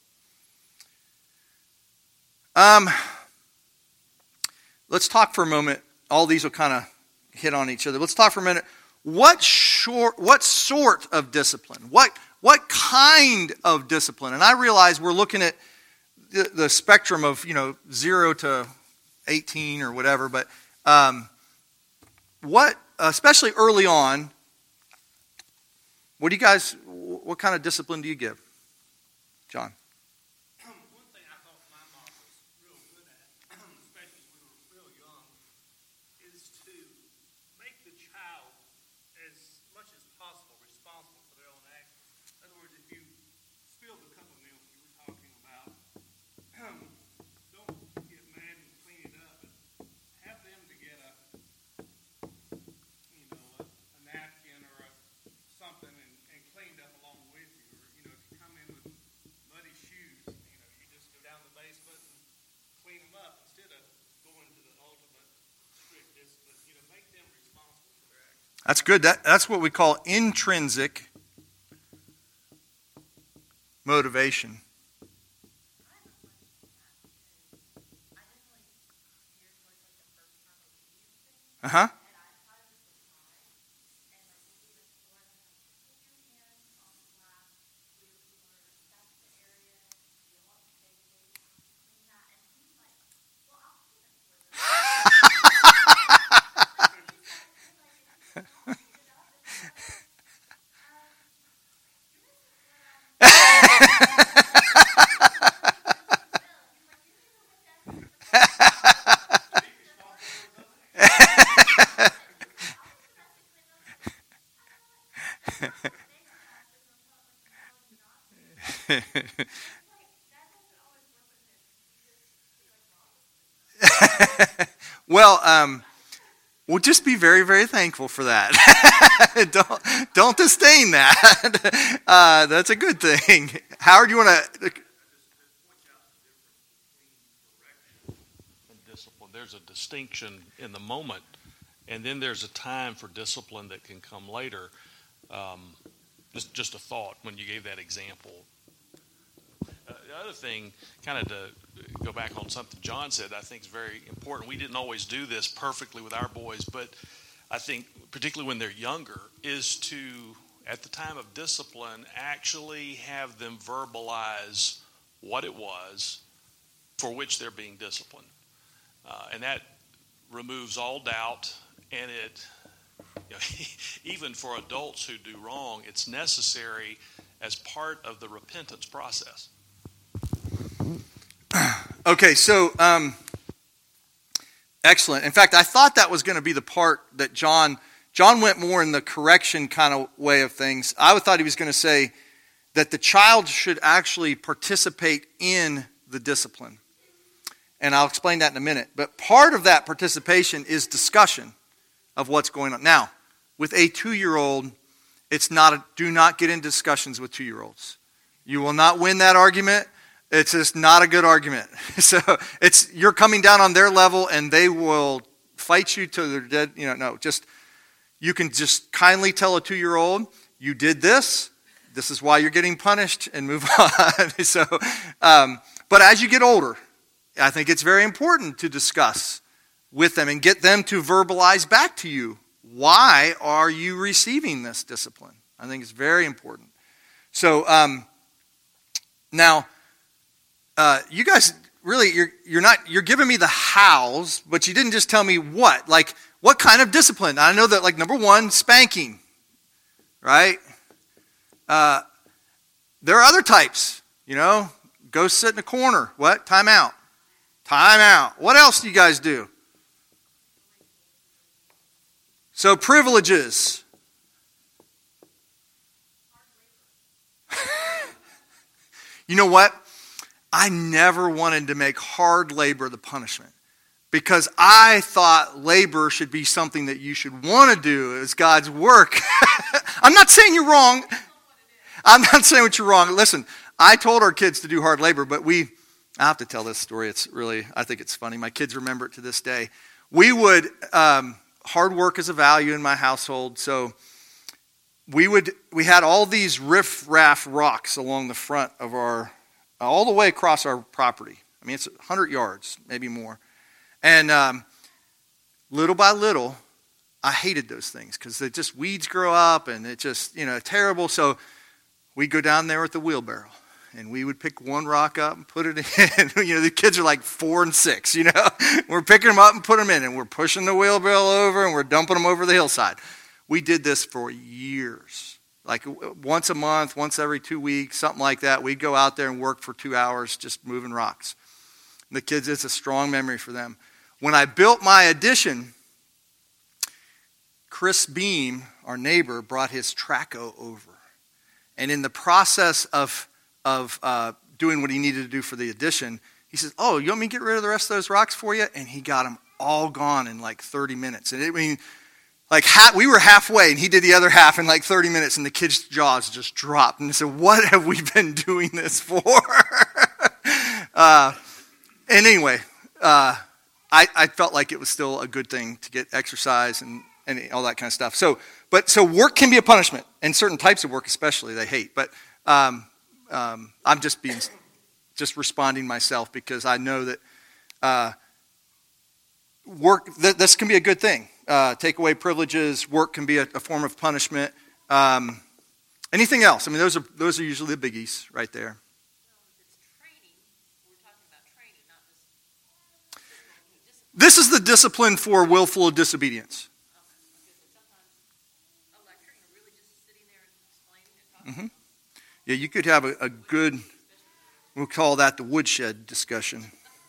um, let's talk for a moment. All these will kind of hit on each other. Let's talk for a minute. What short, what sort of discipline? What what kind of discipline? And I realize we're looking at the, the spectrum of you know zero to eighteen or whatever, but. Um, What, especially early on, what do you guys, what kind of discipline do you give? John? One thing I thought my mom was real good at, especially when we were real young, is to make the child as much as possible responsible for their own actions. In other words, if you spilled a cup of milk you were talking about, don't get mad and clean it up, but have them to get a napkin or a, something and, and cleaned up along with you. Or, you know, if you come in with muddy shoes, you know, you just go down the basement and clean them up instead of going to the ultimate strict discipline. You know, make them responsible for their actions. That's good. That, that's what we call intrinsic motivation. Uh-huh. Well, um, we'll just be very, very thankful for that. don't don't disdain that. Uh, that's a good thing. Howard, you want to? Discipline. There's a distinction in the moment, and then there's a time for discipline that can come later. Um, just just a thought when you gave that example. Uh, the other thing, kind of to go back on something John said, I think is very important. We didn't always do this perfectly with our boys, but I think particularly when they're younger, is to, at the time of discipline, actually have them verbalize what it was for which they're being disciplined. Uh, and that removes all doubt, and it, you know, even for adults who do wrong, it's necessary as part of the repentance process. Okay, so um, excellent. In fact, I thought that was going to be the part that John John went more in the correction kind of way of things. I thought he was going to say that the child should actually participate in the discipline. And I'll explain that in a minute. But part of that participation is discussion of what's going on. Now, with a two-year-old, it's not a, do not get in discussions with two-year-olds. You will not win that argument. It's just not a good argument. So it's you're coming down on their level, and they will fight you till they're dead. You know, no, just you can just kindly tell a two-year-old, you did this. This is why you're getting punished, and move on. so, um, but as you get older, I think it's very important to discuss with them and get them to verbalize back to you, why are you receiving this discipline? I think it's very important. So um, now, uh, you guys really, you're you're not you're giving me the hows, but you didn't just tell me what. Like, what kind of discipline? I know that, like, number one, spanking, right? Uh, there are other types, you know. Go sit in a corner. What? Time out. Time out. What else do you guys do? So privileges. You know what? I never wanted to make hard labor the punishment, because I thought labor should be something that you should want to do as God's work. I'm not saying you're wrong. I'm not saying what you're wrong. Listen, I told our kids to do hard labor, but we, I have to tell this story. It's really, I think it's funny. My kids remember it to this day. We would, um, hard work is a value in my household, so we would, we had all these riff-raff rocks along the front of our, all the way across our property. I mean, it's one hundred yards, maybe more. And um, little by little, I hated those things because they just, weeds grow up and it just, you know, terrible. So we'd go down there with the wheelbarrow and we would pick one rock up and put it in. You know, the kids are like four and six, you know. We're picking them up and putting them in, and we're pushing the wheelbarrow over and we're dumping them over the hillside. We did this for years. Like once a month, once every two weeks, something like that. We'd go out there and work for two hours just moving rocks. And the kids, it's a strong memory for them. When I built my addition, Chris Beam, our neighbor, brought his Traco over. And in the process of, of uh, doing what he needed to do for the addition, he says, oh, you want me to get rid of the rest of those rocks for you? And he got them all gone in like thirty minutes. And it, I mean, like half, we were halfway, and he did the other half in like thirty minutes, and the kids' jaws just dropped. And they said, what have we been doing this for? uh, and anyway, uh, I, I felt like it was still a good thing to get exercise and, and all that kind of stuff. So, but so work can be a punishment, and certain types of work especially they hate. But um, um, I'm just being, just responding myself, because I know that uh, work, th- this can be a good thing. Uh, take away privileges. Work can be a, a form of punishment. Um, anything else? I mean, those are those are usually the biggies right there. This is the discipline for willful disobedience. Mm-hmm. Yeah, you could have a, a good, we'll call that the woodshed discussion.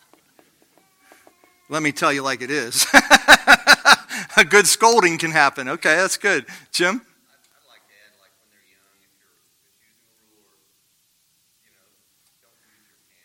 Let me tell you like it is. A good scolding can happen. Okay, that's good. Jim? I'd, I'd like to add, like when they're young, if you're if using a ruler, you know, don't use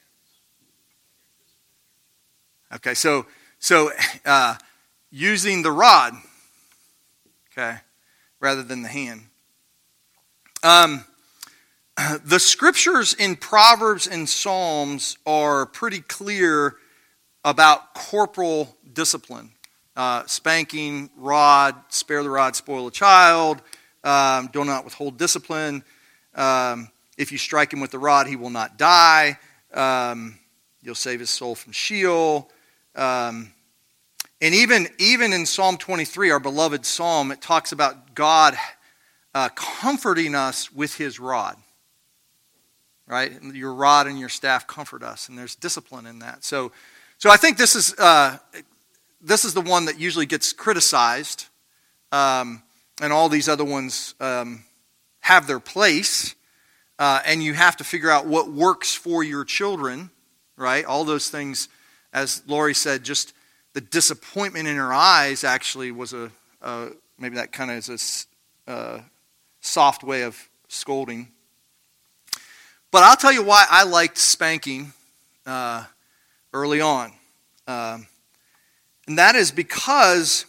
your hands. Okay, so so uh, using the rod, okay, rather than the hand. Um, the scriptures in Proverbs and Psalms are pretty clear about corporal discipline. Uh, spanking, rod, spare the rod, spoil the child, um, do not withhold discipline. Um, if you strike him with the rod, he will not die. Um, you'll save his soul from Sheol. Um, and even, even in Psalm twenty-three, our beloved psalm, it talks about God uh, comforting us with his rod. Right? Your rod and your staff comfort us, and there's discipline in that. So, so I think this is... Uh, This is the one that usually gets criticized, um, and all these other ones um, have their place, uh, and you have to figure out what works for your children, right? All those things, as Lori said, just the disappointment in her eyes actually was a, uh, maybe that kind of is a uh, soft way of scolding. But I'll tell you why I liked spanking uh, early on. Um, and that is because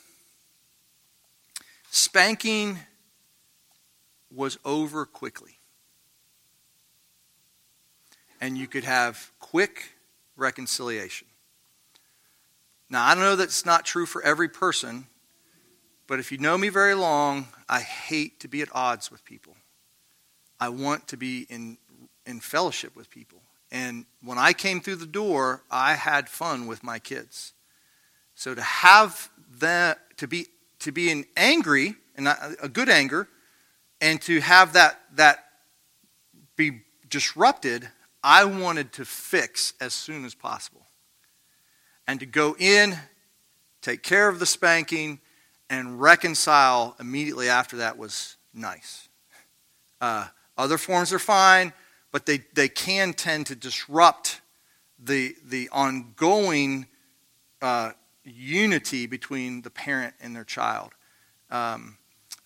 spanking was over quickly. And you could have quick reconciliation. Now, I don't know that's not true for every person, but if you know me very long, I hate to be at odds with people. I want to be in, in fellowship with people. And when I came through the door, I had fun with my kids. So to have that, to be to be in angry, and a good anger, and to have that that be disrupted, I wanted to fix as soon as possible. And to go in, take care of the spanking, and reconcile immediately after that was nice. Uh, other forms are fine, but they, they can tend to disrupt the, the ongoing uh, unity between the parent and their child. Um,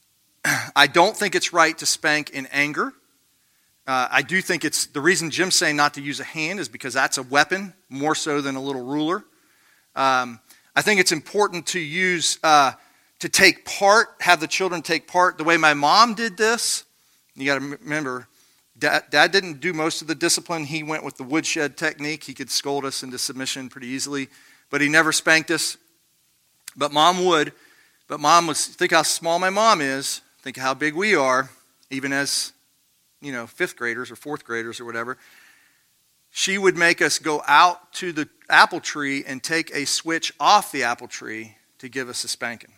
I don't think it's right to spank in anger. Uh, I do think it's, the reason Jim's saying not to use a hand is because that's a weapon, more so than a little ruler. Um, I think it's important to use, uh, to take part, have the children take part. The way my mom did this, you got to remember, Dad, Dad didn't do most of the discipline. He went with the woodshed technique. He could scold us into submission pretty easily, but he never spanked us. But Mom would. But Mom was, think how small my mom is. Think how big we are, even as, you know, fifth graders or fourth graders or whatever. She would make us go out to the apple tree and take a switch off the apple tree to give us a spanking.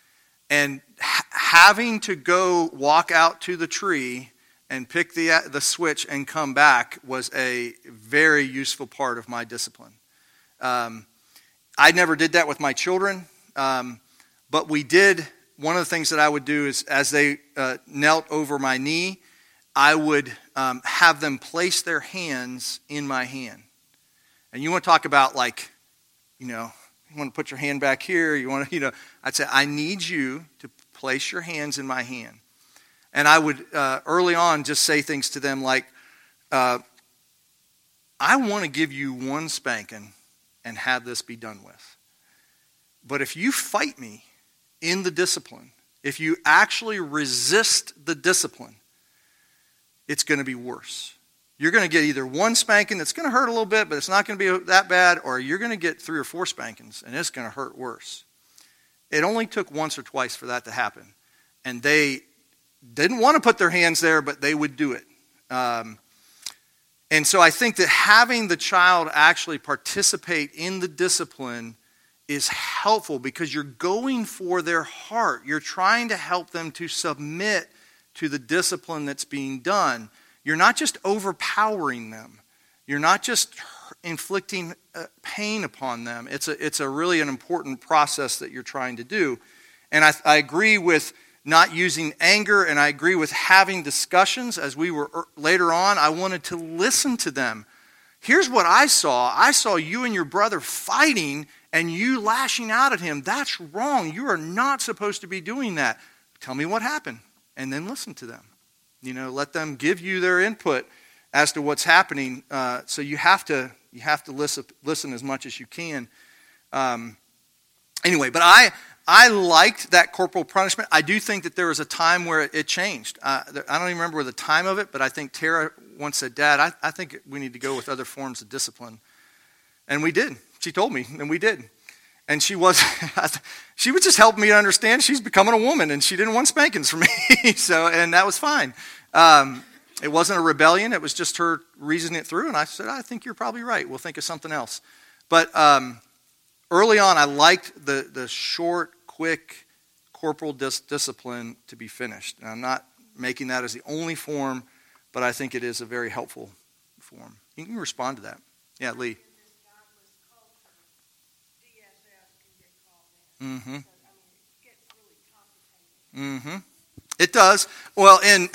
And ha- having to go walk out to the tree and pick the the switch and come back was a very useful part of my discipline. Um, I never did that with my children, um, but we did. One of the things that I would do is as they uh, knelt over my knee, I would um, have them place their hands in my hand. And you want to talk about like, you know, you want to put your hand back here, you want to, you know, I'd say, I need you to place your hands in my hand. And I would uh, early on just say things to them like, uh, I want to give you one spanking and have this be done with. But if you fight me in the discipline, if you actually resist the discipline, it's going to be worse. You're going to get either one spanking that's going to hurt a little bit, but it's not going to be that bad, or you're going to get three or four spankings, and it's going to hurt worse. It only took once or twice for that to happen. And they didn't want to put their hands there, but they would do it. Um, and so I think that having the child actually participate in the discipline is helpful because you're going for their heart. You're trying to help them to submit to the discipline that's being done. You're not just overpowering them. You're not just inflicting pain upon them. It's a, it's a really an important process that you're trying to do. And I, I agree with not using anger, and I agree with having discussions. As we were later on, I wanted to listen to them. Here's what I saw. I saw you and your brother fighting and you lashing out at him. That's wrong. You are not supposed to be doing that. Tell me what happened, and then listen to them. You know, let them give you their input as to what's happening. Uh, so you have to you have to listen listen as much as you can. Um, anyway, but I I liked that corporal punishment. I do think that there was a time where it, it changed. Uh, I don't even remember the time of it, but I think Tara once said, "Dad, I, I think we need to go with other forms of discipline," and we did. She told me, and we did. And she was, she was just helping me to understand she's becoming a woman, and she didn't want spankings from me. So, and that was fine. Um, it wasn't a rebellion. It was just her reasoning it through. And I said, I think you're probably right. We'll think of something else. But um, early on, I liked the the short, quick corporal dis- discipline to be finished. And I'm not making that as the only form, but I think it is a very helpful form. You can respond to that. Yeah, Lee. Mm-hmm. Mm-hmm. It does. Well, and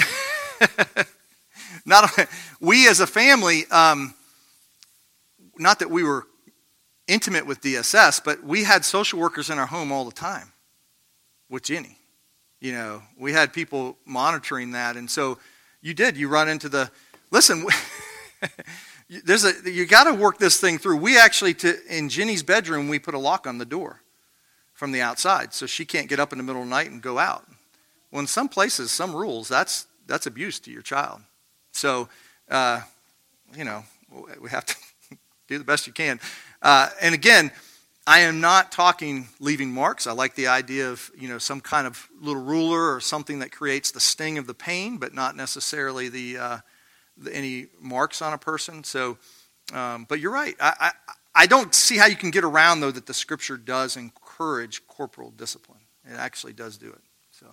not we as a family, um, not that we were intimate with D S S, but we had social workers in our home all the time with Jenny. You know, we had people monitoring that, and so you did. You run into the listen. There's a you got to work this thing through. We actually, to, in Jenny's bedroom, we put a lock on the door from the outside, so she can't get up in the middle of the night and go out. Well, in some places, some rules, that's that's abuse to your child. So, uh, you know, we have to do the best you can. Uh, and again, I am not talking leaving marks. I like the idea of, you know, some kind of little ruler or something that creates the sting of the pain, but not necessarily the, uh, the any marks on a person. So, um, but you're right. I, I I don't see how you can get around, though, that the Scripture does encourage corporal discipline. It actually does do it. So.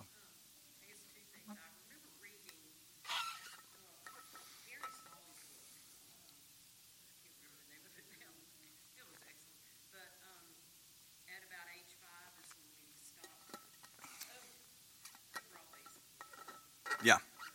Yeah.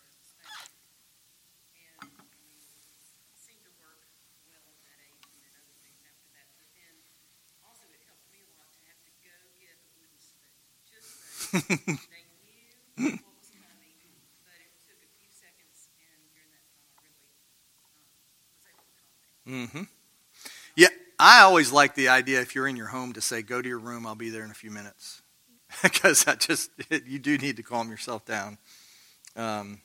They knew what was coming, but it took a few seconds, and during that time, I really um, was able to calm down. Mm-hmm. Yeah, I always like the idea, if you're in your home, to say, go to your room, I'll be there in a few minutes. Because that just, it, you do need to calm yourself down. Um,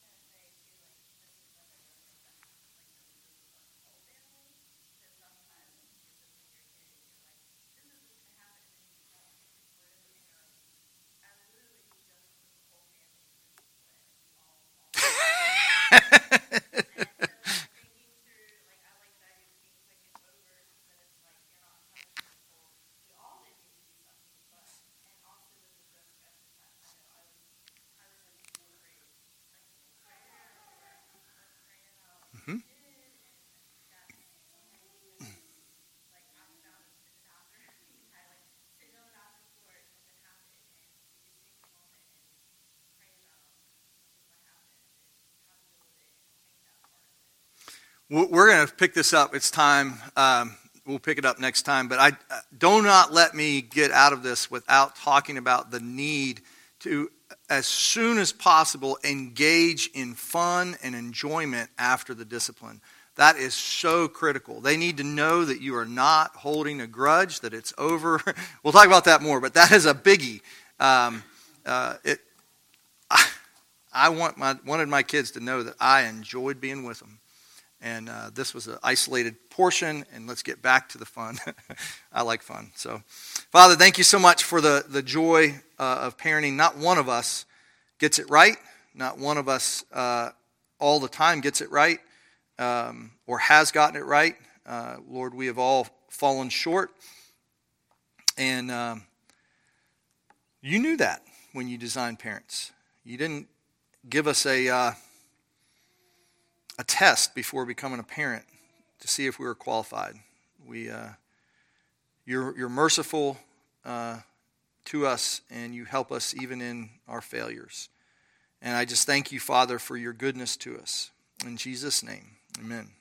We're going to pick this up. It's time. Um, we'll pick it up next time. But I do not let me get out of this without talking about the need to, as soon as possible, engage in fun and enjoyment after the discipline. That is so critical. They need to know that you are not holding a grudge, that it's over. We'll talk about that more, but that is a biggie. Um, uh, it, I, I want my wanted my kids to know that I enjoyed being with them. And uh, this was an isolated portion, and let's get back to the fun. I like fun. So, Father, thank you so much for the, the joy uh, of parenting. Not one of us gets it right. Not one of us uh, all the time gets it right um, or has gotten it right. Uh, Lord, we have all fallen short. And um, you knew that when you designed parents. You didn't give us a... Uh, a test before becoming a parent to see if we were qualified. We, uh, you're, you're merciful uh, to us, and you help us even in our failures. And I just thank you, Father, for your goodness to us. In Jesus' name, amen.